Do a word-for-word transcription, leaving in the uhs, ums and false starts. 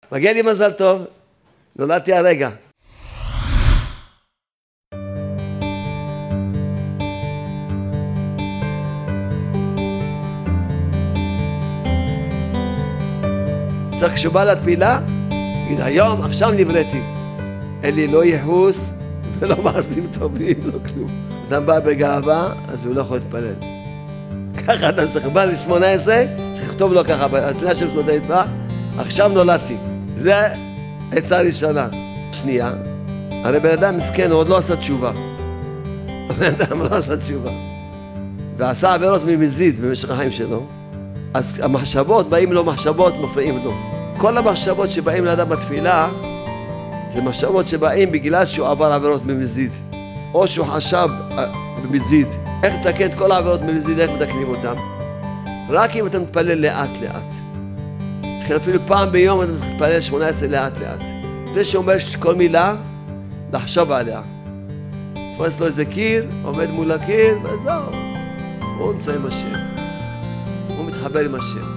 מגיע לי מזל טוב, נולדתי הרגע. צריך כשבא לתפילה, תגיד, היום, עכשיו נבראתי. אין לי לא ייחוס ולא מעשים טובים, לא כלום. אדם בא בגאווה, אז הוא לא יכול להתפלל. ככה אדם צריך, בא ל-שמונה עשרה, צריך לכתוב לו ככה, לפני השם שלו תתפלל, עכשיו נולדתי. זה עצה ראשונה. שנייה, הרי בן אדם מסכן, הוא עוד לא עשה תשובה. בן אדם לא עשה תשובה. ועשה עבירות ממזיד במשך החיים שלו. אז המחשבות, באים לו מחשבות, מפריעים לו. כל המחשבות שבאים לאדם בתפילה, זה מחשבות שבאים בגלל שהוא עבר עבירות ממזיד. או שהוא חשב במזיד. איך לתקן את כל העבירות ממזיד, איך מתקנים אותם? רק אם אתה מתפלל לאט לאט. לכן אפילו פעם ביום אתה צריך להתפלל שמונה עשרה לאט לאט. לפני שאומר כל מילה, לחשוב עליה. תפס לו איזה קיר, עומד מול הקיר, וזהו. הוא נמצא עם השם. הוא מתחבר עם השם.